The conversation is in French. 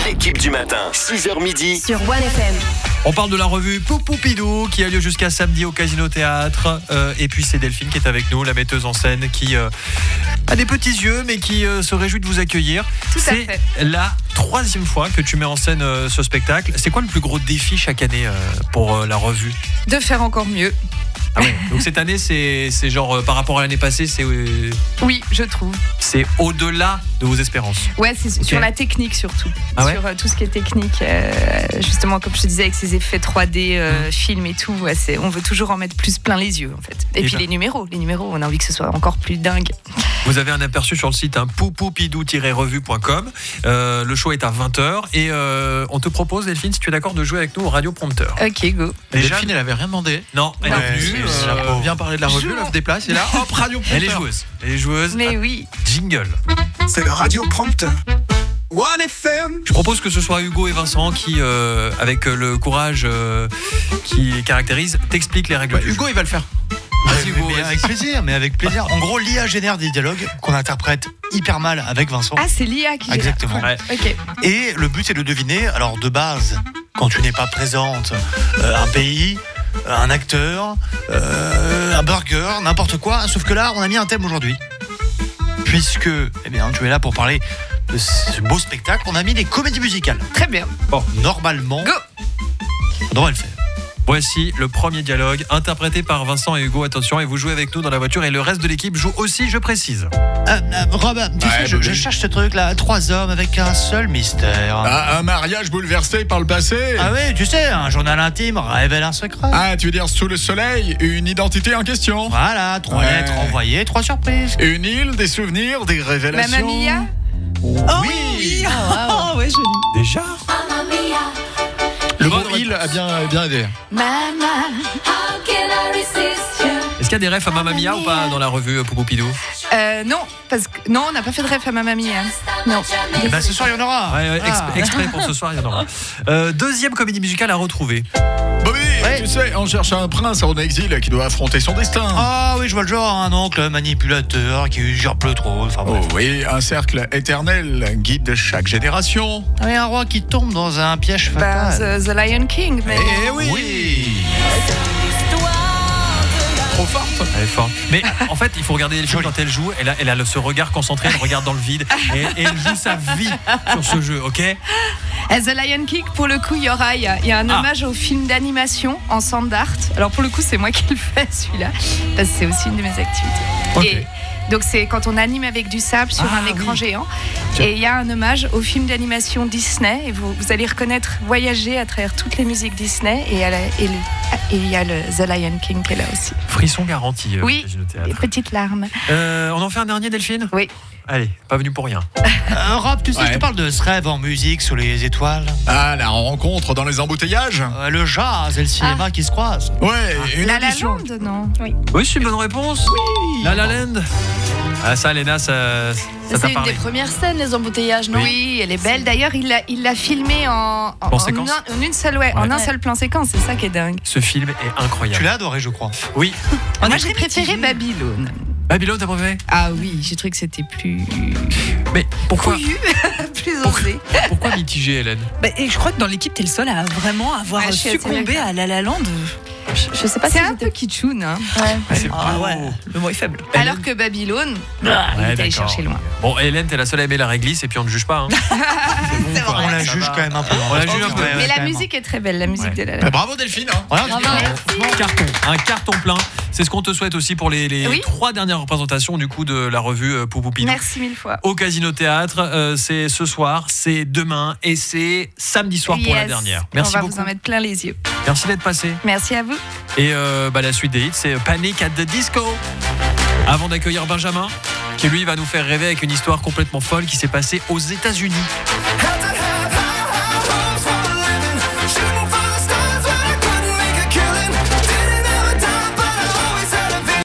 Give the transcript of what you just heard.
L'équipe du matin, 6h midi. Sur OneFM. On parle de la revue Poupoupidou qui a lieu jusqu'à samedi au Casino Théâtre. Et puis c'est Delphine qui est avec nous, la metteuse en scène qui a des petits yeux mais qui se réjouit de vous accueillir. Tout à fait. C'est la 3e fois que tu mets en scène ce spectacle. C'est quoi le plus gros défi chaque année pour la revue ? De faire encore mieux. Ah ouais. Donc cette année c'est genre par rapport à l'année passée Oui, je trouve. c'est au-delà de vos espérances. Ouais, c'est sur la technique surtout. Ah ouais sur tout ce qui est technique. Justement, comme je te disais, avec ces effets 3D, films et tout, ouais, on veut toujours en mettre plus plein les yeux en fait. Et puis les numéros, on a envie que ce soit encore plus dingue. Vous avez un aperçu sur le site poupoupidou-revue.com. Le show est à 20h et on te propose, Delphine, si tu es d'accord, de jouer avec nous au Radio Prompteur. Ok, go. Delphine, elle avait rien demandé. Non, elle est venue. Elle vient parler de la revue, elle se déplace et là, hop, Radio Prompteur. Elle est joueuse. Mais oui. Jingle. C'est le Radio Prompteur. OneFM. Je propose que ce soit Hugo et Vincent qui, avec le courage qui les caractérise, t'expliquent les règles du jeu. Hugo, il va le faire. Vas-y, Hugo, Mais vas-y. avec plaisir. En gros, l'IA génère des dialogues qu'on interprète hyper mal avec Vincent. Ah, c'est l'IA qui gère. Exactement. Ouais. Ok. Et le but, c'est de deviner, alors de base, quand tu n'es pas présente, un pays, un acteur, un burger, n'importe quoi. Sauf que là, on a mis un thème aujourd'hui. Puisque, eh bien, tu es là pour parler de ce beau spectacle. On a mis des comédies musicales. Très bien. Bon, normalement, Go. on devrait le faire. Voici le premier dialogue interprété par Vincent et Hugo. Attention, et vous jouez avec nous dans la voiture et le reste de l'équipe joue aussi, je précise. Rob, tu sais, je cherche ce truc-là. 3 hommes avec un seul mystère. Un mariage bouleversé par le passé. Ah oui, tu sais, un journal intime révèle un secret. Ah, tu veux dire sous le soleil, une identité en question. Voilà, 3 lettres envoyées, 3 surprises. Une île, des souvenirs, des révélations. Mamma Mia. Oui. Oh, ouais, joli. Déjà ? Le mot il a bien aidé. Est-ce qu'il y a des refs à Mamma Mia ou pas dans la revue Poupoupidou ? Non, parce que non, on n'a pas fait de ref à Mamma Mia. Non. Et ben ce soir, il y en aura. Ouais, exprès pour ce soir, il y en aura. Deuxième comédie musicale à retrouver. Bobby, tu sais, on cherche un prince en exil qui doit affronter son destin. Ah oui, je vois le genre, un oncle manipulateur qui usurpe le trône. Enfin, Oh bref. oui, un cercle éternel guide chaque génération. Et un roi qui tombe dans un piège Bah, fatal. The Lion King. Mais... Eh oui. Trop forte. Elle est forte. Mais en fait, il faut regarder Delphine quand elle joue. Elle a ce regard concentré, elle regarde dans le vide et elle joue sa vie sur ce jeu, ok ? The Lion King, pour le coup, il y a un hommage au film d'animation en sand art. Alors pour le coup, c'est moi qui le fais celui-là, parce que c'est aussi une de mes activités. Ok. Et donc c'est quand on anime avec du sable sur un écran géant. Et il y a un hommage au film d'animation Disney. Et vous allez reconnaître voyager à travers toutes les musiques Disney. Et il y a le The Lion King qui est là aussi. Frisson garanti. Oui, Casino Théâtre. des petites larmes. On en fait un dernier, Delphine ? Oui. Allez, pas venu pour rien. Rob, tu sais, je te parle de ce rêve en musique sous les étoiles. Ah, la rencontre dans les embouteillages. Le jazz et le cinéma qui se croisent. Ouais, une La La audition. Land, non? Oui. Oui, c'est une bonne réponse. Oui. La La Land. Ah ça, Léna, ça t'a C'est une parlé. des premières scènes, les embouteillages, non? Oui, elle est belle. D'ailleurs, il l'a filmé en séquence. en un seul plan séquence. C'est ça qui est dingue. Ce film est incroyable. Tu l'as adoré, je crois. Oui. Moi, j'ai préféré Babylone. Babylone, t'as préféré ? Ah oui, j'ai trouvé que c'était plus Mais pourquoi couillu, plus osé. Pourquoi mitigé, Hélène ? Et je crois que dans l'équipe, t'es le seul à vraiment avoir Ouais, je suis assez succombé d'accord. à La La Land. Je sais pas si C'est un j'étais- peu kitschoun, hein. C'est Ah beau. ouais, le mot est faible. Alors que Babylone, il Ouais, est allé d'accord. chercher loin. Bon, Hélène, t'es la seule à aimer la réglisse et puis on ne juge pas. Hein. C'est bon, quoi. On la Ça juge va. quand même un peu. On la juge un peu. Mais la quand même. musique est très belle, la musique Ouais. de La La Land. Bravo Delphine. Hein. Voilà, Un carton plein. C'est ce qu'on te souhaite aussi pour les Oui. 3 dernières représentations du coup de la revue Poupoupidou. Merci mille fois. Au Casino Théâtre, c'est ce soir, c'est demain et c'est samedi soir pour la Yes. dernière. On Merci va beaucoup. vous en mettre plein les yeux. Merci d'être passé. Merci à vous. Et la suite des hits, c'est Panic at the Disco. Avant d'accueillir Benjamin, qui lui va nous faire rêver avec une histoire complètement folle qui s'est passée aux États-Unis.